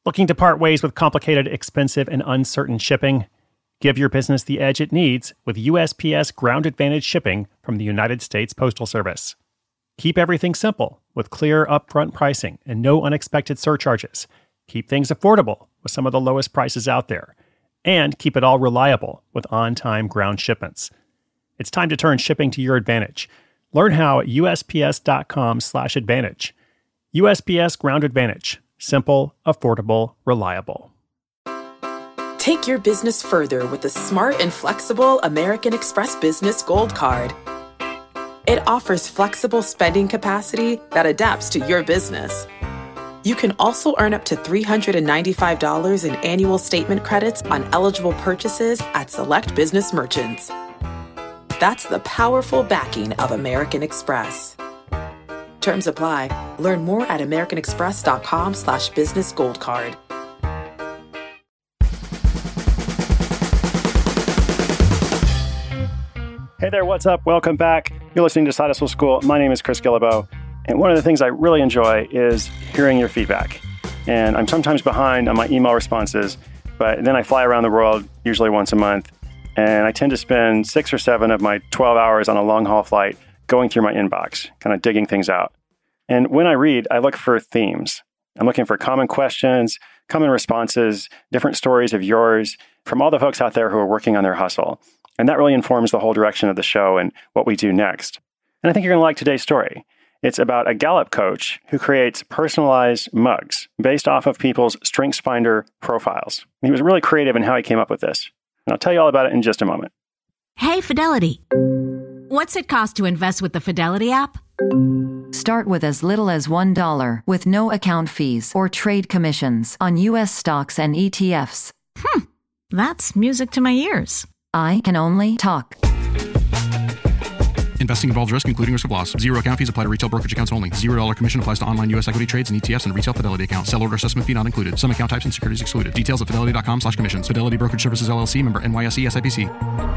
Looking to part ways with complicated, expensive, and uncertain shipping? Give your business the edge it needs with USPS Ground Advantage shipping from the United States Postal Service. Keep everything simple with clear upfront pricing and no unexpected surcharges. Keep things affordable with some of the lowest prices out there. And keep it all reliable with on-time ground shipments. It's time to turn shipping to your advantage. Learn how at USPS.com/advantage. USPS Ground Advantage. Simple, affordable, reliable. Take your business further with the smart and flexible American Express Business Gold Card. It offers flexible spending capacity that adapts to your business. You can also earn up to $395 in annual statement credits on eligible purchases at select business merchants. That's the powerful backing of American Express. Terms apply. Learn more at americanexpress.com/businessgoldcard. Hey there, what's up? Welcome back. You're listening to Side Hustle School. My name is Chris Guillebeau, and one of the things I really enjoy is hearing your feedback. And I'm sometimes behind on my email responses, but then I fly around the world, usually once a month, and I tend to spend 6 or 7 of my 12 hours on a long-haul flight going through my inbox, kind of digging things out. And when I read, I look for themes. I'm looking for common questions, common responses, different stories of yours from all the folks out there who are working on their hustle. And that really informs the whole direction of the show and what we do next. And I think you're going to like today's story. It's about a Gallup coach who creates personalized mugs based off of people's StrengthsFinder profiles. He was really creative in how he came up with this. And I'll tell you all about it in just a moment. Hey, Fidelity. What's it cost to invest with the Fidelity app? Start with as little as $1 with no account fees or trade commissions on U.S. stocks and ETFs. That's music to my ears. I can only talk. Investing involves risk, including risk of loss. Zero account fees apply to retail brokerage accounts only. $0 commission applies to online U.S. equity trades and ETFs and retail Fidelity accounts. Sell order assessment fee not included. Some account types and securities excluded. Details at fidelity.com/commissions. Fidelity Brokerage Services, LLC, member NYSE SIPC.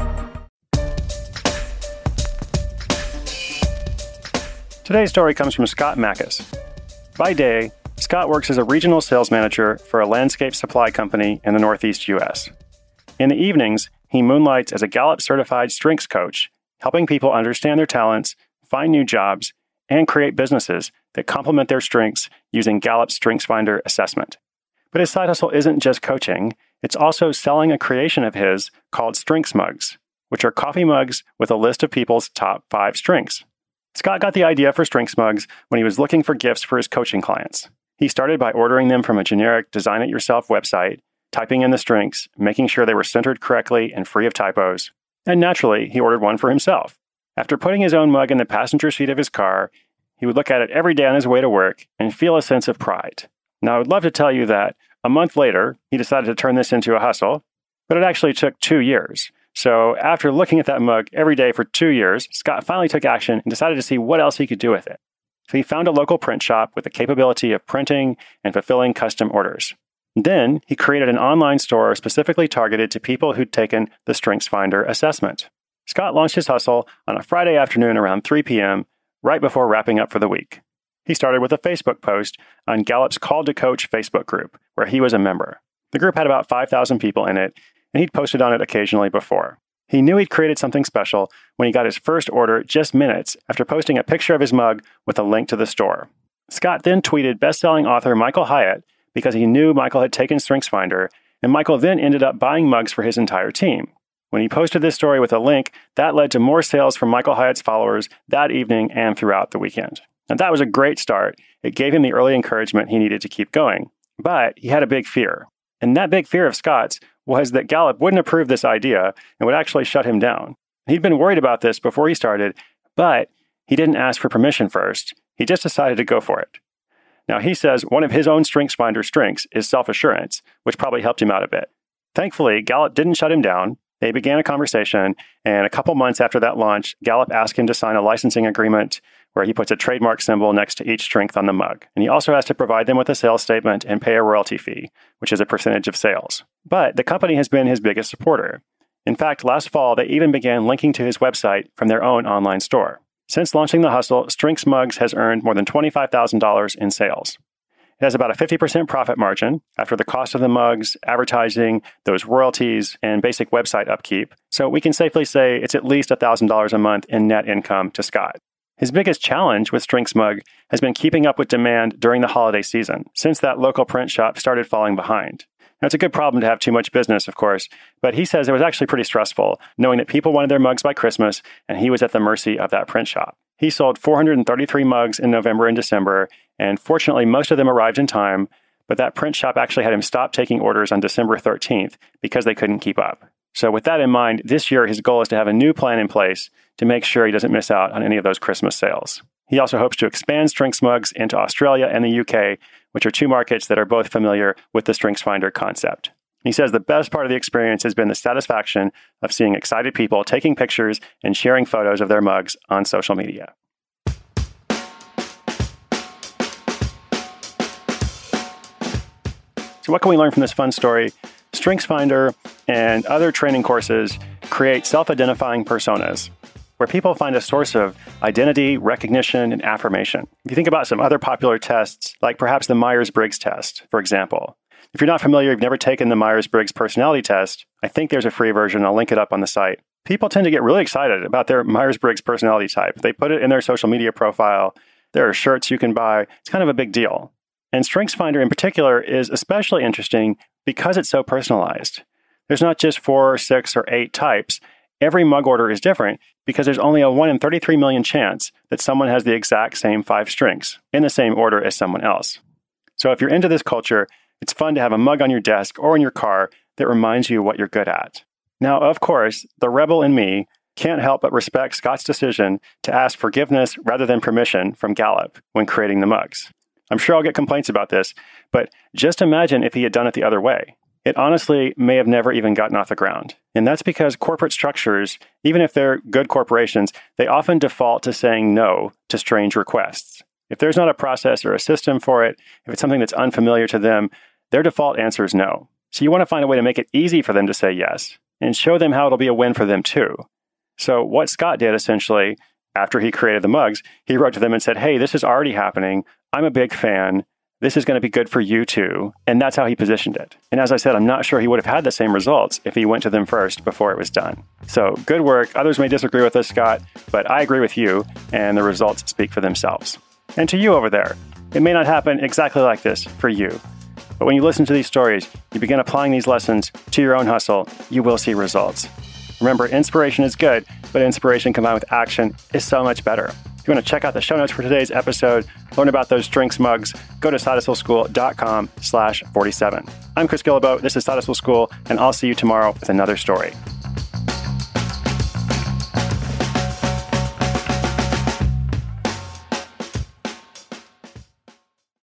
Today's story comes from Scott Mackes. By day, Scott works as a regional sales manager for a landscape supply company in the Northeast U.S. In the evenings, he moonlights as a Gallup-certified strengths coach, helping people understand their talents, find new jobs, and create businesses that complement their strengths using Gallup's StrengthsFinder assessment. But his side hustle isn't just coaching, it's also selling a creation of his called Strengths Mugs, which are coffee mugs with a list of people's top 5 strengths. Scott got the idea for Strengths Mugs when he was looking for gifts for his coaching clients. He started by ordering them from a generic design-it-yourself website, typing in the strengths, making sure they were centered correctly and free of typos. And naturally, he ordered one for himself. After putting his own mug in the passenger seat of his car, he would look at it every day on his way to work and feel a sense of pride. Now, I would love to tell you that a month later, he decided to turn this into a hustle, but it actually took 2 years. So after looking at that mug every day for 2 years, Scott finally took action and decided to see what else he could do with it. So he found a local print shop with the capability of printing and fulfilling custom orders. Then he created an online store specifically targeted to people who'd taken the StrengthsFinder assessment. Scott launched his hustle on a Friday afternoon around 3 p.m., right before wrapping up for the week. He started with a Facebook post on Gallup's Call to Coach Facebook group, where he was a member. The group had about 5,000 people in it, and he'd posted on it occasionally before. He knew he'd created something special when he got his first order just minutes after posting a picture of his mug with a link to the store. Scott then tweeted best-selling author Michael Hyatt because he knew Michael had taken StrengthsFinder, and Michael then ended up buying mugs for his entire team. When he posted this story with a link, that led to more sales from Michael Hyatt's followers that evening and throughout the weekend. And that was a great start. It gave him the early encouragement he needed to keep going. But he had a big fear. And that big fear of Scott's was that Gallup wouldn't approve this idea and would actually shut him down. He'd been worried about this before he started, but he didn't ask for permission first. He just decided to go for it. Now, he says one of his own StrengthsFinder strengths is self-assurance, which probably helped him out a bit. Thankfully, Gallup didn't shut him down. They began a conversation, and a couple months after that launch, Gallup asked him to sign a licensing agreement where he puts a trademark symbol next to each strength on the mug. And he also has to provide them with a sales statement and pay a royalty fee, which is a percentage of sales. But the company has been his biggest supporter. In fact, last fall, they even began linking to his website from their own online store. Since launching the hustle, Strengths Mugs has earned more than $25,000 in sales. It has about a 50% profit margin after the cost of the mugs, advertising, those royalties, and basic website upkeep. So we can safely say it's at least $1,000 a month in net income to Scott. His biggest challenge with Strink Smug has been keeping up with demand during the holiday season, since that local print shop started falling behind. Now, it's a good problem to have too much business, of course, but he says it was actually pretty stressful, knowing that people wanted their mugs by Christmas, and he was at the mercy of that print shop. He sold 433 mugs in November and December, and fortunately, most of them arrived in time, but that print shop actually had him stop taking orders on December 13th because they couldn't keep up. So with that in mind, this year his goal is to have a new plan in place to make sure he doesn't miss out on any of those Christmas sales. He also hopes to expand Strink Smugs into Australia and the UK, which are two markets that are both familiar with the StrinksFinder concept. He says the best part of the experience has been the satisfaction of seeing excited people taking pictures and sharing photos of their mugs on social media. So what can we learn from this fun story? StrinksFinder and other training courses create self-identifying personas, where people find a source of identity, recognition, and affirmation. If you think about some other popular tests, like perhaps the Myers-Briggs test, for example. If you're not familiar, you've never taken the Myers-Briggs personality test, I think there's a free version. I'll link it up on the site. People tend to get really excited about their Myers-Briggs personality type. They put it in their social media profile. There are shirts you can buy. It's kind of a big deal. And StrinksFinder in particular is especially interesting because it's so personalized. There's not just 4 or 6 or 8 types. Every mug order is different because there's only a 1 in 33 million chance that someone has the exact same 5 Strinks in the same order as someone else. So if you're into this culture, it's fun to have a mug on your desk or in your car that reminds you what you're good at. Now, of course, the rebel in me can't help but respect Scott's decision to ask forgiveness rather than permission from Gallup when creating the mugs. I'm sure I'll get complaints about this, but just imagine if he had done it the other way. It honestly may have never even gotten off the ground. And that's because corporate structures, even if they're good corporations, they often default to saying no to strange requests. If there's not a process or a system for it, if it's something that's unfamiliar to them, their default answer is no. So you want to find a way to make it easy for them to say yes and show them how it'll be a win for them too. So what Scott did essentially, after he created the mugs, he wrote to them and said, hey, this is already happening. I'm a big fan. This is going to be good for you too. And that's how he positioned it. And as I said, I'm not sure he would have had the same results if he went to them first before it was done. So good work. Others may disagree with us, Scott, but I agree with you, and the results speak for themselves. And to you over there, it may not happen exactly like this for you. But when you listen to these stories, you begin applying these lessons to your own hustle, you will see results. Remember, inspiration is good, but inspiration combined with action is so much better. If you want to check out the show notes for today's episode, learn about those Strinks mugs, go to sidehustleschool.com/47. I'm Chris Guillebeau. This is Side Hustle School, and I'll see you tomorrow with another story.